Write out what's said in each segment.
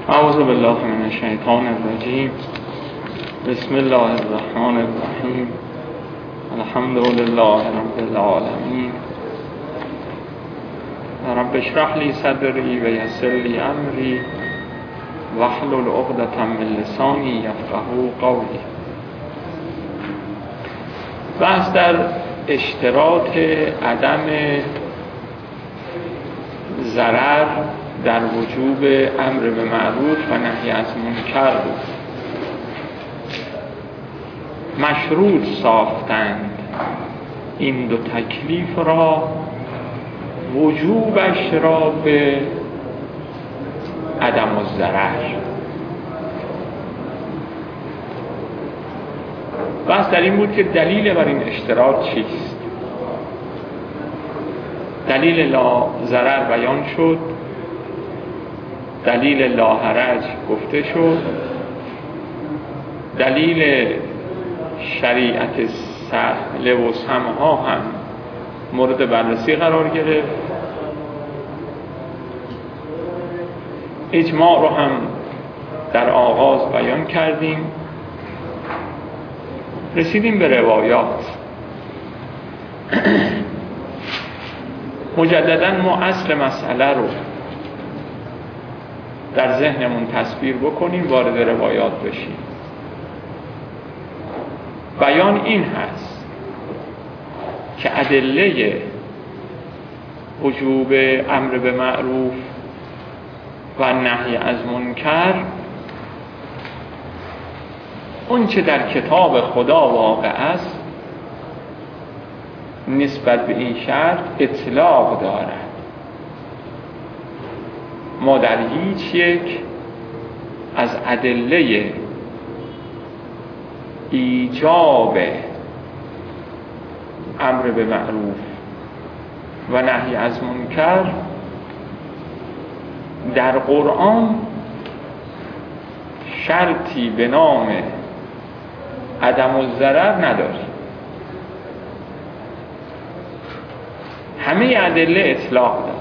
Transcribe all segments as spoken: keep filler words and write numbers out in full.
اعوذ بالله من الشیطان الرجیم. بسم الله الرحمن الرحیم. الحمد لله رب العالمین. رب اشرح لی صدری و یسر لی امری واحلل عقدة من لسانی یفقهوا قولی. بحث در اشتراط عدم ضرر در وجوب امر به معروف و نهی از منکر بود. مشروط ساختند این دو تکلیف را، وجوبش را به عدم الضرر. بحث در این بود که دلیل بر این اشتراط چیست. دلیل لا ضرر بیان شد، دلیل لا حرج گفته شد، دلیل شریعت سهل و سمحا هم مورد بررسی قرار گرفت. اجماع رو هم در آغاز بیان کردیم. رسیدیم به روایات. مجددا ما اصل مسئله رو در ذهنمون تصویر بکنیم، وارد روایات بشیم. بیان این هست که ادله وجوب امر به معروف و نهی از منکر اون چه در کتاب خدا واقع است نسبت به این شرط اطلاق دارد. ما در هیچ یک از ادله ایجاب امر به معروف و نهی از منکر در قرآن شرطی به نام عدم الضرر نداریم. همه ادله اطلاق داره.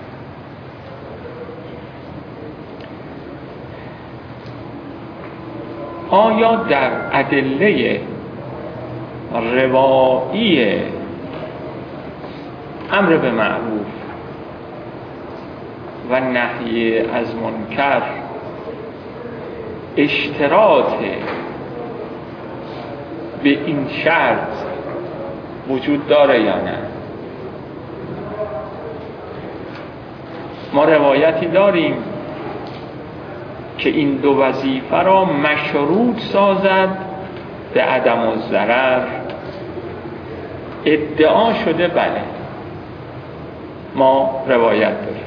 آیا در ادله روایی امر به معروف و نهی از منکر اشتراط به این شرط وجود داره یا نه؟ ما روایتی داریم که این دو وظیفه را مشروط سازد به عدم الضرر. ادعا شده بله، ما روایت داریم.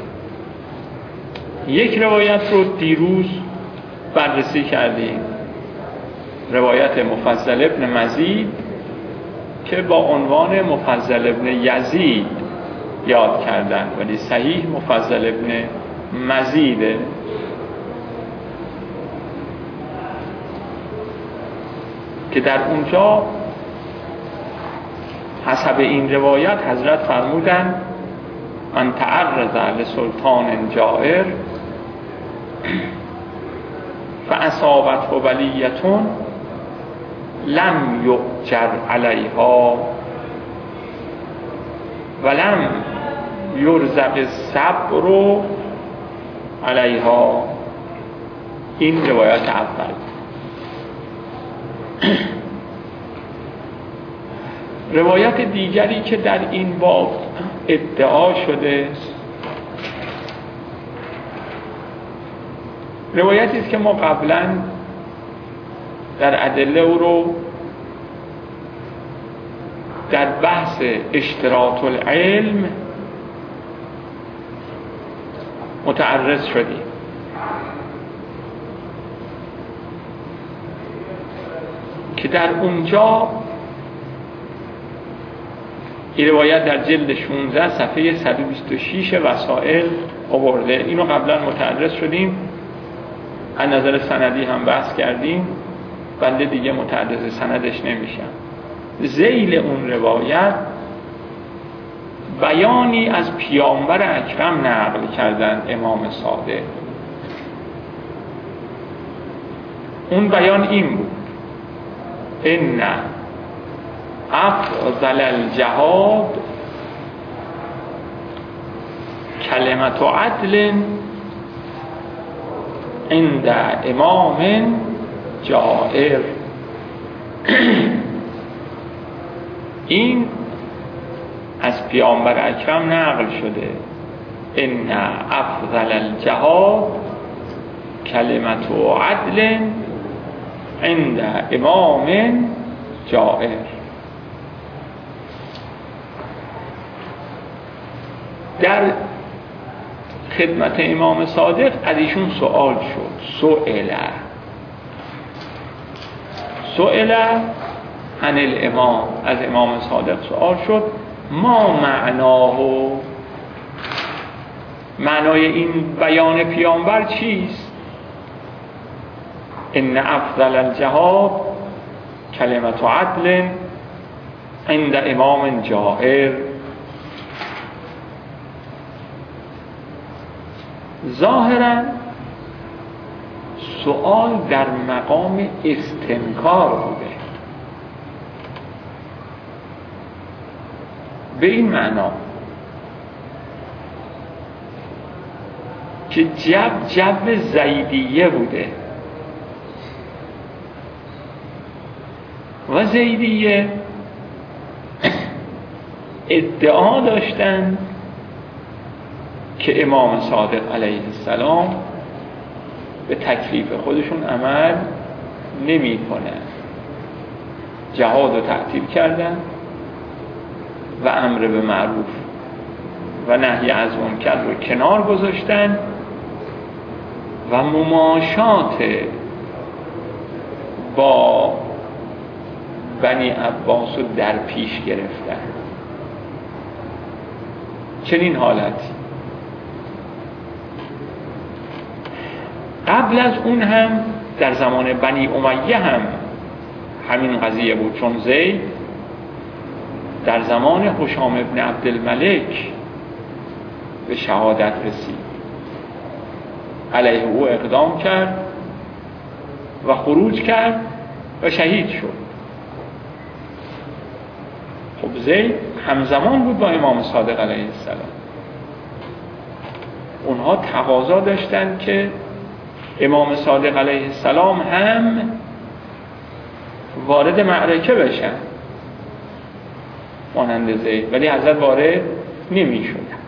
یک روایت رو دیروز بررسی کردیم، روایت مفضل ابن مزید که با عنوان مفضل ابن یزید یاد کردن، ولی صحیح مفضل ابن مزیده. که در اونجا حسب این روایت حضرت فرمودن من تعرض لسلطان جائر فاصابته ولیة لم یؤجر علیها ولم یرزق الصبر علیها. این روایت اول. روایت دیگری که در این باب ادعا شده روایتی است که ما قبلا در ادله او رو در بحث اشتراط العلم متعرض شدیم. که در اونجا این روایت در جلد شانزده صفحه صد و بیست و شش وسائل آورده. اینو قبلا متعرض شدیم، از نظر سندی هم بحث کردیم، بنده دیگه متعرض سندش نمیشم. ذیل اون روایت بیانی از پیامبر اکرم نقل کردن امام صادق اون بیان این بود: ان افضل الجهاد کلمت عدل عند امام جائر. این از پیامبر اکرم نقل شده: ان افضل الجهاد کلمت عدل عند امام جائر. در خدمت امام صادق از ایشون سوال شد: سئل سئل عن الامام، از امام صادق سوال شد ما معناه، معنای این بیان پیامبر چیست؟ ان افضل الجهاد کلمت عدل عند امام جائر. ظاهرا سوال در مقام استنکار بوده، به این معنا که جب جب زیدیه بوده و زیدیه ادعا داشتند که امام صادق علیه السلام به تکلیف خودشون عمل نمی کنن، جهاد رو تعطیل کردن و امر به معروف و نهی از منکر رو کنار گذاشتن و مماشات با بنی عباس رو در پیش گرفتن. چنین حالتی قبل از اون هم در زمان بنی امیه هم همین قضیه بود، چون زید در زمان هشام ابن عبدالملک به شهادت رسید، علیه او اقدام کرد و خروج کرد و شهید شد. خب زید همزمان بود با امام صادق علیه السلام. اونها تقاضا داشتند که امام صادق علیه السلام هم وارد معرکه بشن مانند زید، ولی حضرت وارد نمی شدن.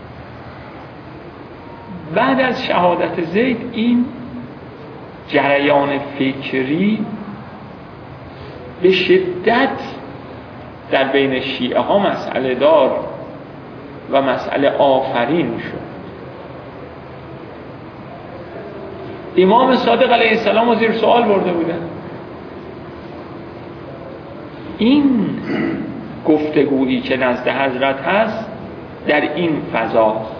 بعد از شهادت زید این جریان فکری به شدت در بین شیعه ها مسئله دار و مسئله آفرین شد. امام صادق علیه السلام رو زیر سوال برده بودن. این گفتگویی که نزد حضرت هست در این فضاست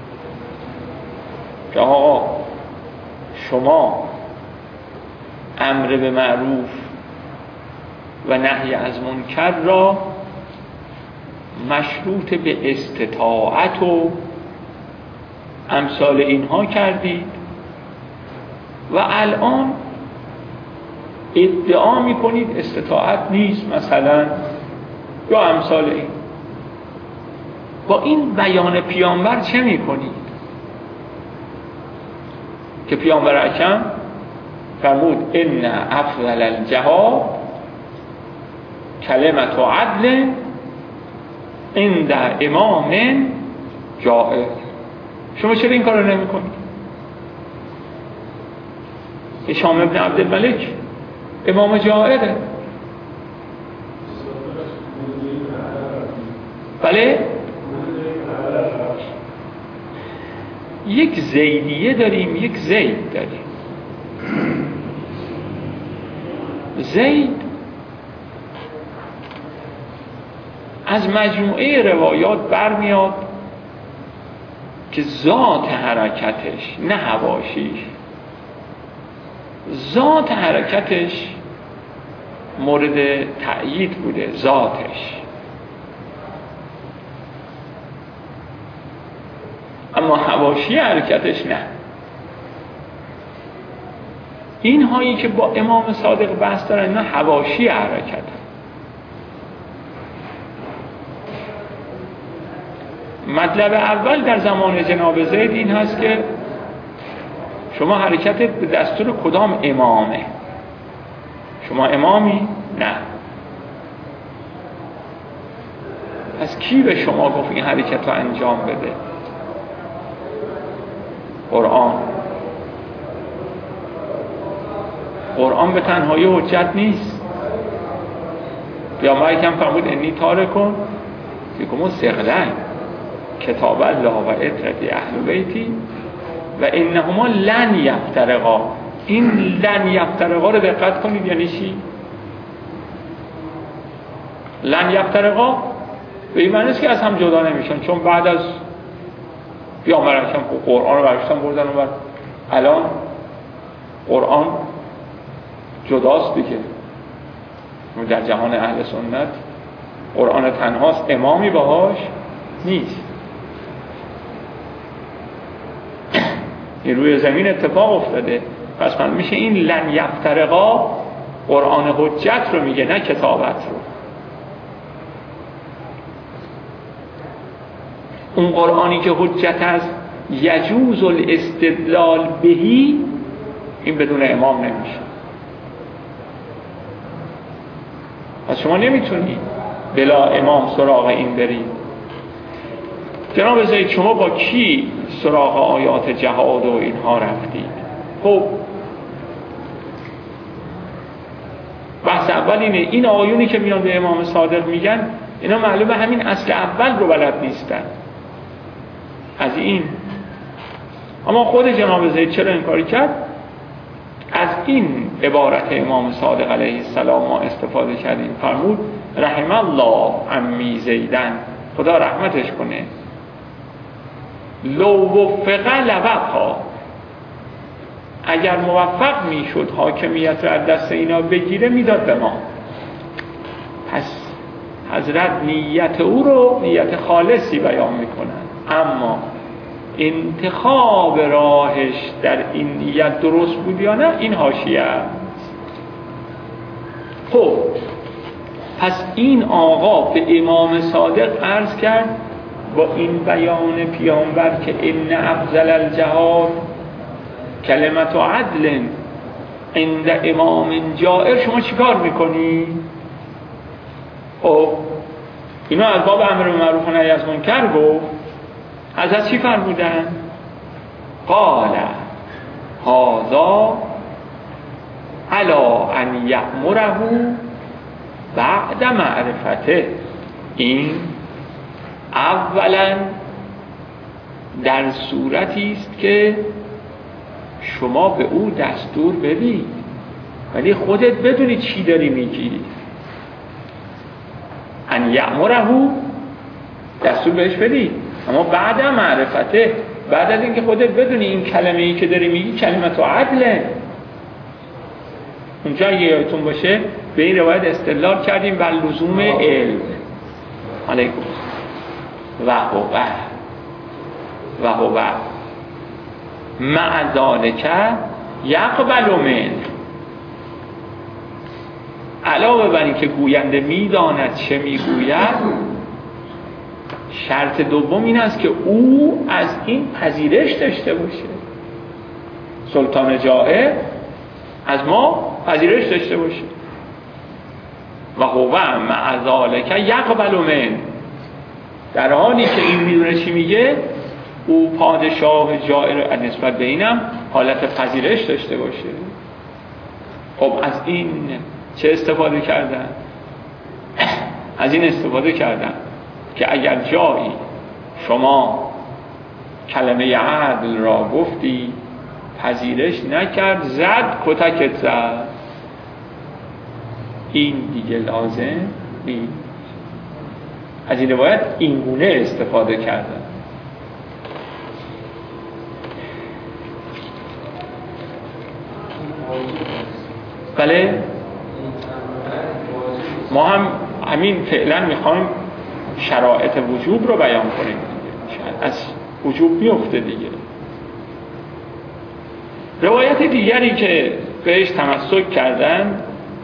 که آقا شما امر به معروف و نهی از منکر را مشروط به استطاعت و امثال اینها کردید و الان ادعا میکنید استطاعت نیست مثلا یا امثال این. با این بیان پیامبر چه میکنید؟ که پیامبر اکرم فرمود ان افضل الجهاد کلمت عدل عند امام جائر. شما چرا این کار رو نمی کنید؟ هشام ابن عبدالملک امام جائره، بله؟ یک زیدیه داریم، یک زید داریم. زید از مجموعه روایات برمیاد که ذات حرکتش نه حواشیش، ذات حرکتش مورد تأیید بوده، ذاتش. اما حواشی حرکتش نه. این هایی که با امام صادق بحث دارن اینا حواشی حرکت هست. مطلب اول در زمان جناب زید این هست که شما حرکت به دستور کدام امامه؟ شما امامی؟ نه. پس کی به شما گفت این حرکت رو انجام بده؟ قرآن. قرآن به تنهایی حجت نیست. پیامبر کم فرمود انی تارکون فیکم ثقلین کتاب الله و عترت اهل بیتی و انهما لن یفترقا. این لن یفترقا رو دقت کنید یعنی چی؟ لن یفترقا به این معنی است که از هم جدا نمیشن، چون بعد از پیامبر اکرم قرآن رو برشتن بردن و بعد الان قرآن جداست دیگه. در جهان اهل سنت قرآن تنهاست، امامی باهاش نیست. این روی زمین اتفاق افتاده. پس من میشه این لن یفترقا قرآن حجت رو میگه، نه کتابت رو. اون قرآنی که حجت است یجوز الاستدلال بهی، این بدون امام نمیشه. پس شما نمیتونی بلا امام سراغ این برید. جناب زید شما با کی سراغ آیات جهاد و اینها رفتید؟ خب بحث اول اینه، این آیونی که میان به امام صادق میگن اینا معلومه همین اصل اول رو بلد نیستن از این. اما خود جناب زید چرا این کاری کرد؟ از این عبارت امام صادق علیه السلام ما استفاده کردیم. فرمود رحم الله عمی زیدن، خدا رحمتش کنه، لو وفق لوفقا، اگر موفق میشد حاکمیت رو از دست اینا بگیره میداد به ما. پس حضرت نیت او رو نیت خالصی بیان میکنن، اما انتخاب راهش در این نیت درست بود یا نه این حاشیه است. خب پس این آقا به امام صادق عرض کرد با این بیان پیامبر که ان افضل الجهاد کلمت عدل عند امام جائر، شما چیکار میکنی؟ خب اینا از باب امر معروف و نهی از منکر گفت. حضرت چی فرمودن؟ قال هذا علی ان یأمره بعد معرفته، این اولا در صورتی است که شما به او دستور بدید ولی خودت بدونی چی داری میگی. ان یأمره دستور بهش بدید، اما بعد معرفته، بعد از اینکه خودت بدونی این کلمه ای که داری میگی کلمت عدله. اونجا اگه یادتون باشه به این روایت استدلال کردیم بر لزوم علم علیکم و هو و هو مع ذالک یقبل من، علاوه بر این که گوینده میداند چه میگوید، شرط دوم این است که او از این پذیرش داشته باشه. سلطان جائر از ما پذیرش داشته باشه. و هو مع ذالک یقبل من، در حالی که این میدونه چی میگه، او پادشاه جائر نسبت به اینم حالت پذیرش داشته باشه. خب از این چه استفاده کردن؟ از این استفاده کردن که اگر جایی شما کلمه عدل را گفتی پذیرش نکرد، زد کتکت زد، این دیگه لازم نیست. از این روایت اینگونه استفاده کردن. بله ما هم همین فعلا میخوایم شرایط وجوب رو بیان کنیم دیگه. از وجوب میفته دیگه. روایت دیگری که بهش تمسک کردن.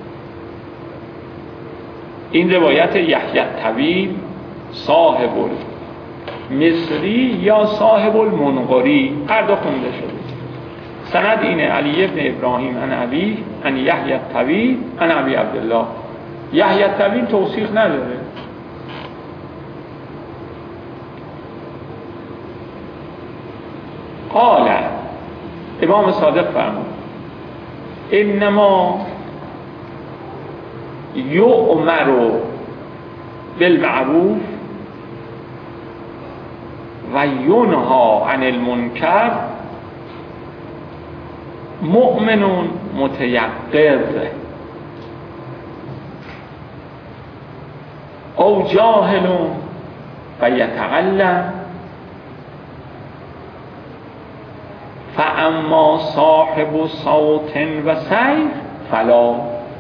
این روایت یحیی الطویل صاحب المصری یا صاحب المنقری هر دو خونده شده. سند اینه: علی ابن ابراهیم عن ابی عن یحیی الطویل عن ابی عبدالله. یحیی الطویل توثیق نداره. قال امام صادق فرمود: انما یؤمر بالمعروف و ینهی عن المنکر مؤمن متیقظ او جاهل فیتعلم فاما صاحب صوت و سیف فلا.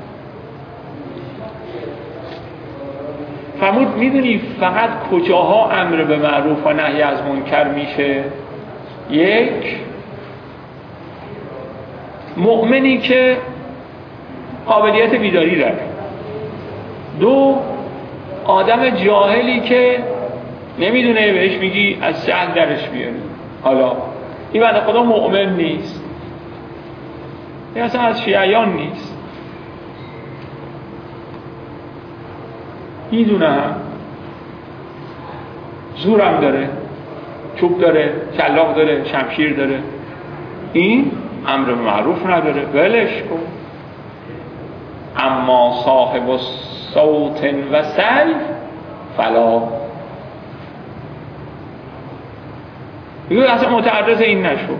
فرمود میدونی فقط کجاها امر به معروف و نهی از منکر میشه؟ یک، مؤمنی که قابلیت بیداری داره. دو، آدم جاهلی که نمیدونه، بهش میگی از جهل درش بیاری. حالا این بنده خدا مؤمن نیست، این اصلا از شیعیان نیست، میدونه هم زورم داره، چوب داره، شلاق داره، شمشیر داره، این امر به معروف نداره، ولش کن. اما صاحب صوت و سیف فلا. یه اصلا متعرض این نشو.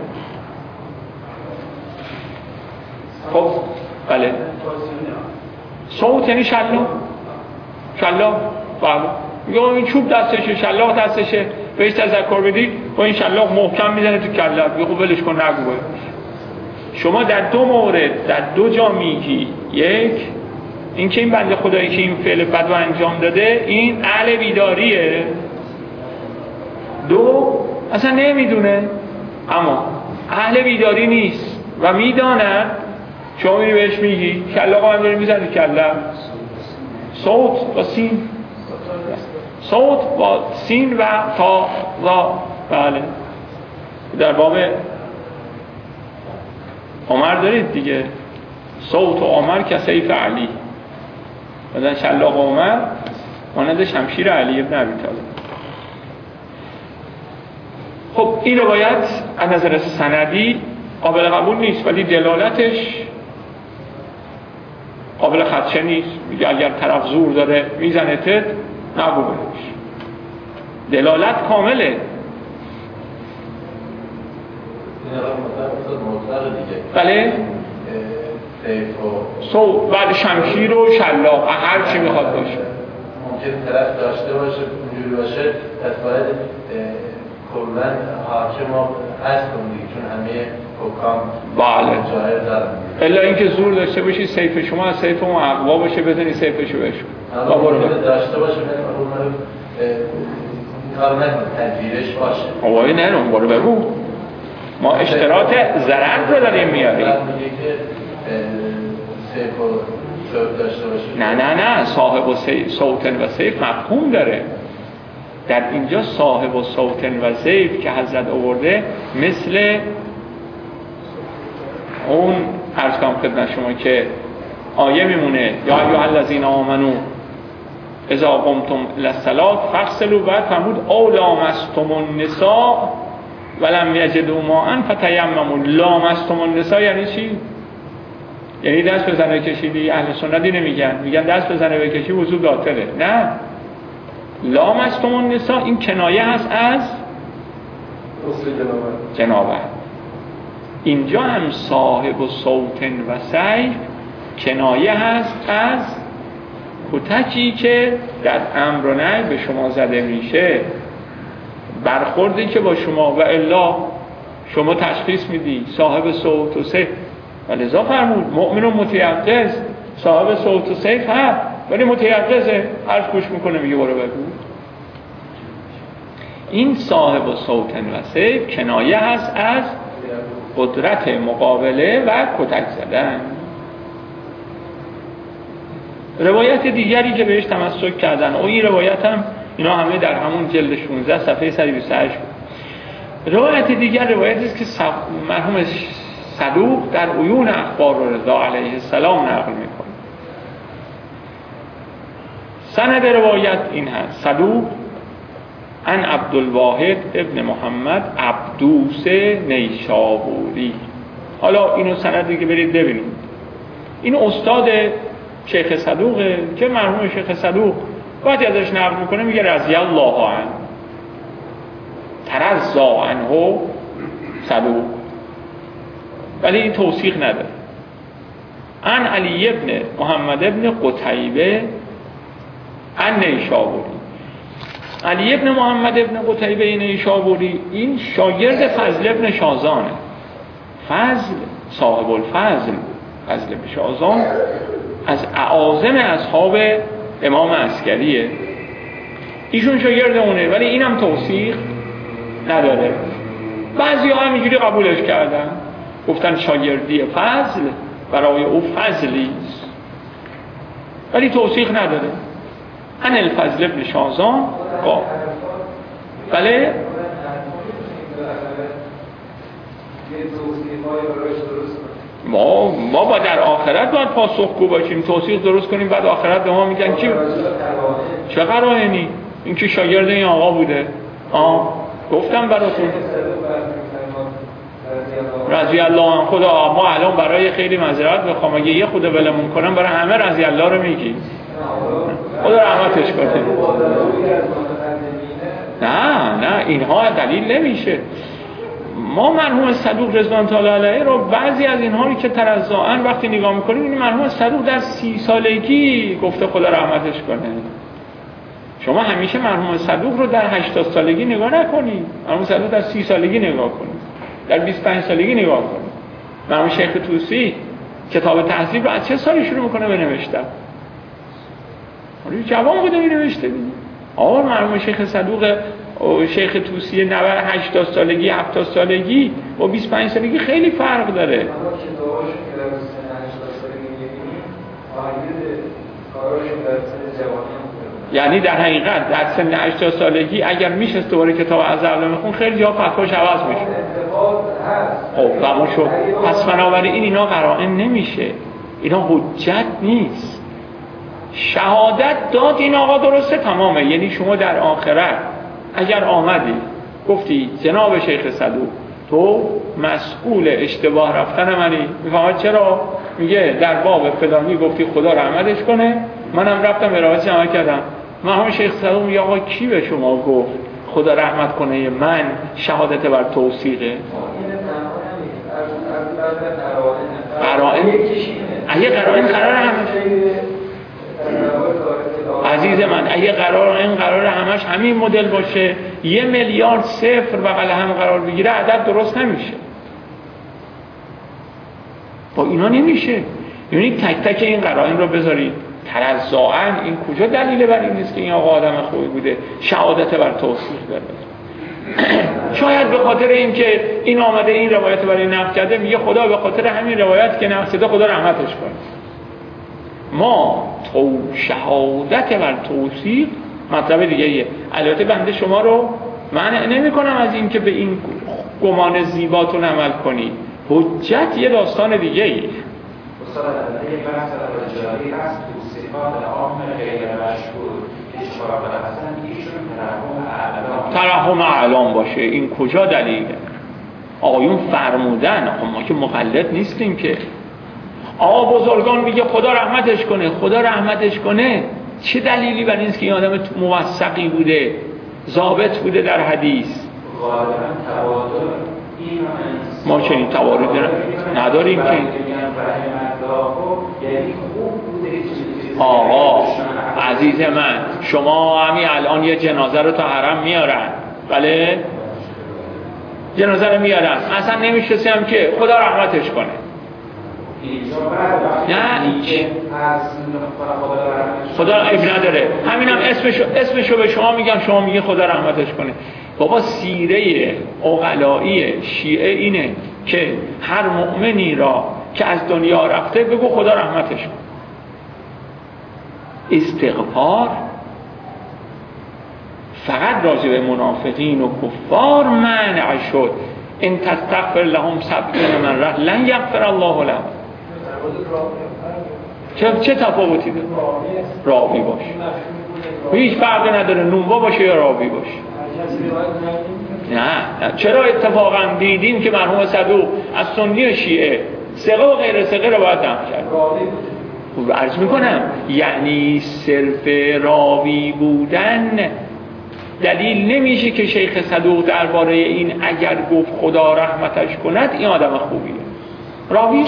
خب بله، صوت یعنی شلاق، شلاق بله. میگه این چوب دستشه، شلاق دستشه، بهش تذکر بدی با این شلاق محکم میزنه تو کلت. میگه خب ولش کن، نگو. شما در دو مورد در دو جا میگی: یک، این که این بنده خدایی که این فعل بد رو انجام داده این اهل بیداریه. دو، اصلا نمیدونه، اما اهل بیداری نیست و میداند. شما میری بهش میگی شلاق هم داری میزنی کلت. صوت با سین، صوت با سین و تا و بله. در باب عمر دارید دیگه، صوت و عمر که سیف علی، مثلا شلاق عمر مانند شمشیر علی ابن ابی طالب. خب این روایت از نظر سندی قابل قبول نیست، ولی دلالتش قابل خدشه نیست. میگه اگر طرف زور داره میزنه تد، نگو بهش. دلالت کامله. بله، سو بعد شمشیر و شلاق هر چی میخواد باشه. ممکن طرف داشته باشه، اونجوری باشه، پس باید کلا حاکم ما هست کنید، چون همه حکام بله جاهر دارن. الا اینکه زور داشته باشی سیف شما از سیف اون اقوا باشه، بزنی سیفشو بهش. با برو داشته باشه، من کار نکنه، تدبیرش باشه. آوای نه اون برو بگو. ما اشتراط ضرر رو داریم میاریم. نه نه نه صاحب و صوتن و سیف مفهوم داره. در اینجا صاحب و صوتن و سیف که حضرت آورده مثل اون عرض کنم خدمت شما که آیه میمونه: یا ایها الذین آمنو اذا قمتم الی الصلاة فاغسلوا، بعد فرمود او لامستم النساء ولم یجدوا ماء فتیمموا. لامستم النساء یعنی چی؟ یعنی دست به زنه کشیدی؟ اهل سنتی نمیگن، میگن دست به زنه بکشی وضو باطله. نه، لامستم النساء این کنایه هست از جنابت. اینجا هم صاحب و صوتن و سیف کنایه هست از کتکی که در امر و نهی به شما زده میشه، برخوردی که با شما، و الا شما تشخیص میدی صاحب صوت و سیف. ولذا فرمود مؤمن و متیقظ. صاحب صوت و سیف هست ولی متیقظه، حرف گوش میکنه، میگه برو بگو. این صاحب و صوتن و سیف کنایه هست از قدرت مقابله و کتک زدن. روایت دیگری که بهش تمسک کردن، و این روایت هم اینا همه در همون جلد شانزده صفحه صد و بیست و هشت بود. روایت دیگر روایتی است که مرحوم صدوق در عیون اخبار رضا علیه السلام نقل میکنه. سند روایت این هست: صدوق عن عبدالواحد ابن محمد عبدوس نیشابوری. حالا اینو سندی که برید ببینید، این استاد شیخ صدوقه که مرحوم شیخ صدوق وقتی ازش نقل میکنه میگه رضی الله عنه، ترضا عنه صدوق، ولی این توثیق نداره. عن علی ابن محمد ابن قتیبه عن نیشابوری. علی ابن محمد ابن قتیبه نیشابوری این شاگرد فضل ابن شازانه. فضل صاحب الفضل، فضل ابن شازان از اعاظم اصحاب امام عسکریه، ایشون شاگرد اونه، ولی اینم توثیق نداره. بعضی ها هم اینجوری قبولش کردن، گفتن شاگردی فضل برای او فضلی است، ولی توثیق نداره. ان الفضل ابن شازان قال. بله ما ما با در آخرت باید پاسخگو باشیم، توثیق درست کنیم، بعد آخرت به ما میگن کی چه قرائنی این که شاگرد این آقا بوده. آه گفتم براتون رضی الله عنه. خدا ما الان برای خیلی معذرت بخوام اگه یه خدا ولمون کنم برای همه رضی الله رو میگی، خدا رحمتش کنه. نه نه اینها دلیل نمیشه. ما مرحوم صدوق رضوان تعالی علیه رو بعضی از اینها رو که ترضاً وقتی نگاه میکنیم این مرحوم صدوق در سی سالگی گفته خدا رحمتش کنه. شما همیشه مرحوم صدوق رو در هشتاد سالگی نگاه نکنید، مرحوم صدوق در سی سالگی نگاه کنید، در بیست و پنج سالگی نگاه کنید. مرحوم شیخ طوسی کتاب تهذیب رو از چه سالی شروع میکنه بنوشتن؟ جوان بوده می‌نوشته دیگه. آور مرحوم شیخ صدوق شیخ طوسی نود هشتاد سالگی هفتاد سالگی و بیست و پنج سالگی خیلی فرق داره. یعنی در حقیقت در سن هشتاد سالگی اگر میشه دوباره کتاب از اول میخون خیلی جا فتواش عوض میشه. خب تمام شد. پس بنابراین اینا قرائن نمیشه، اینا حجت نیست. شهادت داد این آقا درسته تمامه. یعنی شما در آخرت اگر آمدی گفتی جناب شیخ صدوق تو مسئول اشتباه رفتن منی، میفهمد چرا؟ میگه در باب فلانی گفتی خدا رحمتش کنه، منم رفتم به راهش عمل کردم. من هم شیخ صدوق میگه آقا کی به شما گفت خدا رحمت کنه؟ من شهادت بر توثیقه. قرائن اگه قرائن قرار همه عزیز من اگه قرار این قرار همش همین مدل باشه یه میلیارد صفر بغل هم قرار بگیره عدد درست نمیشه. با اینا نمیشه. یعنی تک تک این قرائن رو بذارید ترضاً. این کجا دلیل بر این نیست که این آقا آدم خوبی بوده شهادت بر توثیق داره؟ شاید به خاطر اینکه این آمده این روایت برای نقل کرده میگه خدا به خاطر همین روایت که نقل کرده خدا رحمتش کنه. ما تو شهادت بر توثیق مطلب دیگه ایه. البته بنده شما رو منع نمی کنم از این که به این گمان زیباتون عمل کنی، حجت یه داستان دیگه ایه. استاد علیه بحث رجالی هست توصیفات عام غیر مشهور اشتراک حسن ایشون ترحم اعلام ترحم اعلام باشه. این کجا دلیله؟ آقایون فرمودن، ما که مقلد نیستیم که. آقا بزرگان میگه خدا رحمتش کنه خدا رحمتش کنه، چه دلیلی بر اینست که این آدم موثقی بوده ضابط بوده در حدیث؟ ما چنین تواردی نداریم که آقا عزیز من شما همین الان یه جنازه رو تا حرم میارن، بله جنازه رو میارن اصلا نمیشناسیم که خدا رحمتش کنه. نه خدا عیب نداره، همینم اسمشو اسمشو به شما میگم شما میگین خدا رحمتش کنه. بابا سیره عقلایی شیعه اینه که هر مؤمنی را که از دنیا رفته بگو خدا رحمتش کنه. استغفار فقط راجع به منافقین و کفار منع شد. ان تستغفر لهم سبعین مرة لن یغفر الله لهم. چه چه تفاوتی داره؟ راوی باشه، هیچ فرقی نداره نونوا باشه یا راوی باشه. نه چرا اتفاقا دیدیم که مرحوم صدوق از سنی و شیعه ثقه و غیر ثقه رو باید نقل کرد. خب عرض میکنم یعنی صرف راوی بودن دلیل نمیشه که شیخ صدوق درباره این اگر گفت خدا رحمتش کند این آدم خوبیه. راوی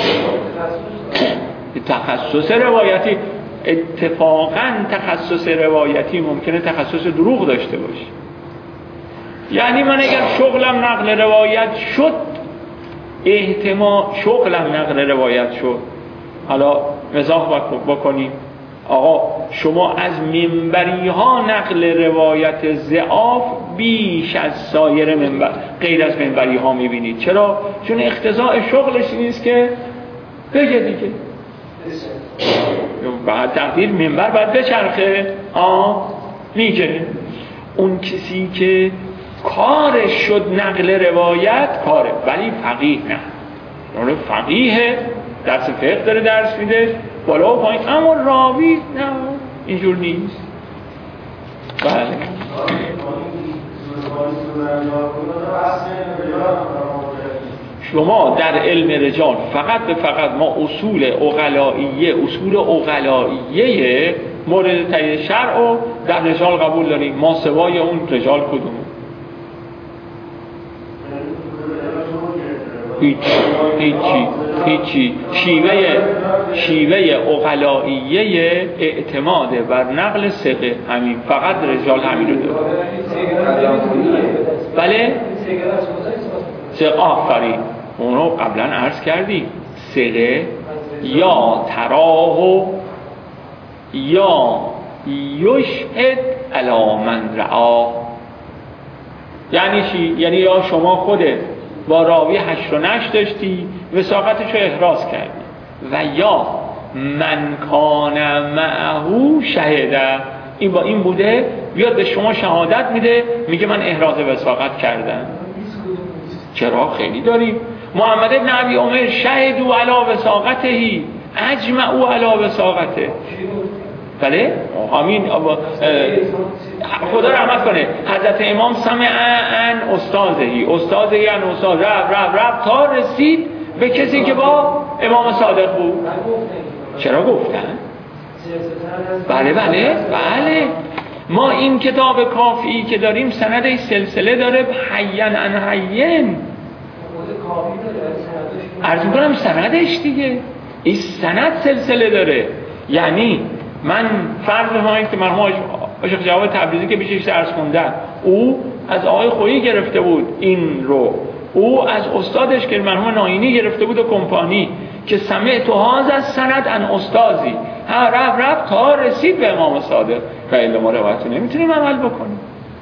تخصص روایتی، اتفاقا تخصص روایتی ممکنه تخصص دروغ داشته باشه. یعنی من اگر شغلم نقل روایت شد، احتمال شغلم نقل روایت شد، حالا مزاح بکنیم آقا شما از منبری ها نقل روایت ضعاف بیش از سایر منبر غیر از منبری ها میبینید. چرا؟ چون اقتضاء شغلش نیست که بگه دیگه بعد تقدیر منبر باید بچرخه. آه میگه اون کسی که کارش شد نقل روایت کاره، ولی فقیه نه. اون فقیه درس فقه داره درس میده بالا و پایین، اما راوی نه اینجور نیست. بله شما در علم رجال فقط به فقط ما اصول عقلائیه اصول عقلائیه مورد تایید شرع و در رجال قبول داریم، ما سوای اون رجال کدوم؟ هیچ هیچی هیچی شیوه شیوه عقلائیه اعتماد بر نقل ثقه همین، فقط رجال همین رو داره. بله ثقه آفرین اونو قبلا عرض کردی. ثقه یا تراه یا یشهد علی من رعا. یعنی چی؟ یعنی یا شما خودت با راوی هشت و نشت داشتی وثاقتش رو احراز کردی و یا من کان معهو شهده، این با این بوده بیاد به شما شهادت میده میگه من احراز وثاقت کردم. چرا؟ خیلی داریم. محمد بن ابی عمر شهدو علی وثاقتهی اجمعوا علی وثاقته. بله همین خدا رحمت کنه حضرت امام سمع ان استاذهی استاذهی ان استاد رب رب رب تا رسید به کسی که با امام صادق بود. چرا گفتن؟ بله بله بله ما این کتاب کافی که داریم سندش سلسله داره حین ان حین. عرض میکنم سندش دیگه این سند سلسله داره. یعنی من فرض بفرمایید که مرحوم عاشق جواد تبریزی که بیشتر درس خوندن او از آقای خویی گرفته بود این رو، او از استادش که مرحوم ناینی گرفته بود و کمپانی که سمعت هاذا از سند ان استازی ها رب رب تا رسید به امام صادق. خیلی ما روایت نمیتونیم عمل بکنیم.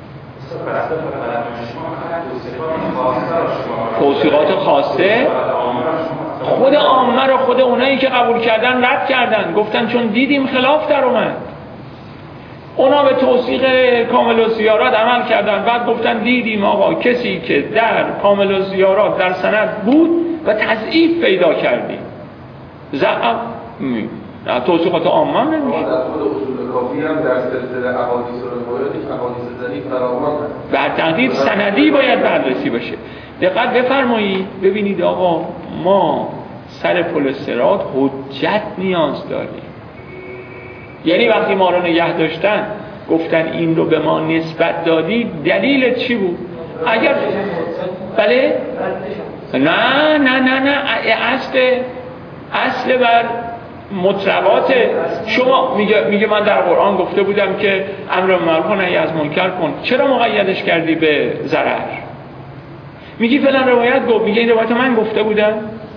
توصیقات خاصه خود عامه رو خود اونایی که قبول کردن رد کردن، گفتن چون دیدیم خلاف در اومد. اونا به توصیق کامل الزیارات عمل کردن، بعد گفتن دیدیم آقا کسی که در کامل الزیارات در سند بود و تضعیف پیدا کردیم. زعم نه توصیقات عامه هم نمیشه. در خود اصول کافی هم در سلسله احادیث و روایات احادیث ضعیف فراوان هست. بر تقدیر سندی باید بررسی بشه. دقت بفرمایید ببینید آقا ما سر پل صراط حجت نیاز داریم. یعنی وقتی ما رو نگه داشتن گفتن این رو به ما نسبت دادی دلیل چی بود؟ اگر بله نه نه نه نه اصل اصل بر مطلبات شما میگه میگه من در قرآن گفته بودم که امر معروف و نهی از منکر کن، چرا مقیدش کردی به ضرر؟ میگی فلان روایت گفت، میگه این روایت من گفته بودم.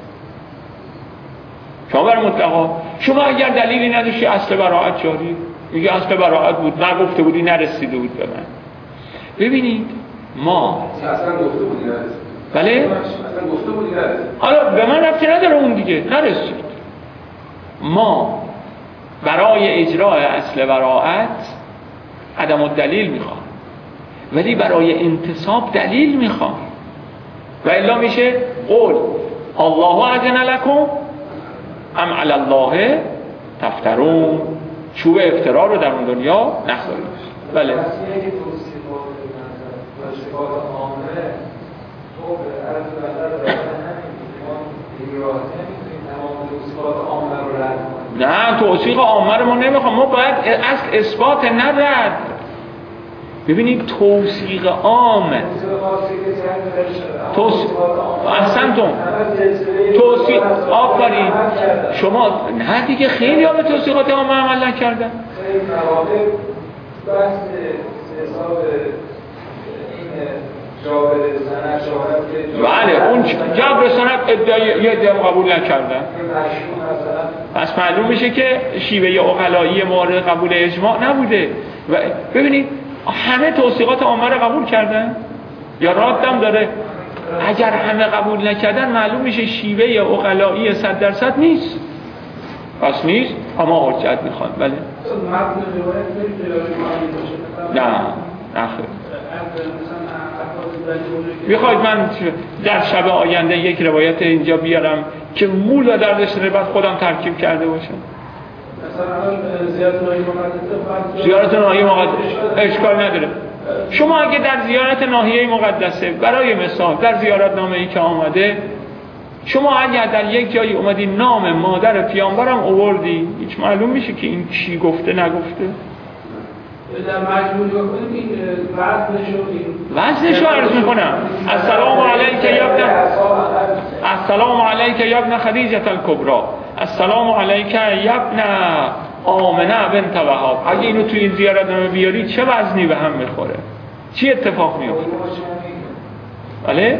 شما بر مطلقا شما اگر دلیلی نداشتی اصل براءت جاری، میگه اصل براءت بود نگفته بودی نرسیده بود به من. ببینید ما اصلا گفته بودی نرسید. بله اصلا گفته بودی نرسید. حالا به من ربطی نداره اون دیگه نرسید. ما برای اجرای اصل براءت عدم الدلیل میخواد، ولی برای انتصاب دلیل میخواد. و الا میشه قول الله اذن لکم ام علی الله تفترون، چوب افترا رو در اون دنیا نخورید. بله نه توصیق عامه رو ما نمیخوام، ما باید اصل اثبات نه رد. ببینید توصیق عام توصیق احسنتون توصیق آفرین شما نه دیگه خیلی ها به توصیقات عامه عمل نکردن. بله اون جبر سند ادعای یه ادعا قبول نکردن، پس معلوم میشه که شیوه عقلایی مورد قبول اجماع نبوده. و ببینید همه توصیقات عامه رو قبول کردن یا رادم داره؟ اگر همه قبول نکردن معلوم میشه شیوه عقلایی صد درصد نیست، پس نیست اما حجت میخوان. بله نه نه خیلی میخواید من در شب آینده یک روایت اینجا بیارم که مول و دردش رو بعد خودم ترکیب کرده باشم؟ زیارت ناحیه مقدسه اشکال نداره. شما اگه در زیارت ناحیه مقدسه برای مثال در زیارت نامه ای که آمده، شما اگر در یک جایی اومدی نام مادر پیامبرم آوردی، هیچ معلوم میشه که این چی گفته نگفته؟ در مجموع بکنیم این وزنشو وزنشو عرض میکنم. السلام علیک یا ابن السلام علیک یا ابن خدیجه الکبری، السلام علیک یا ابن آمنه بنت وهب. اگه اینو توی این زیارت نامه بیاری چه وزنی به هم میخوره؟ چی اتفاق میفته؟ بله؟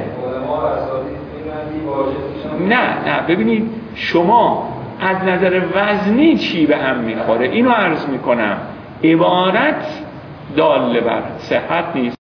نه نه ببینید شما از نظر وزنی چی به هم میخوره اینو عرض میکنم. عبارت داله بر صحت نیست.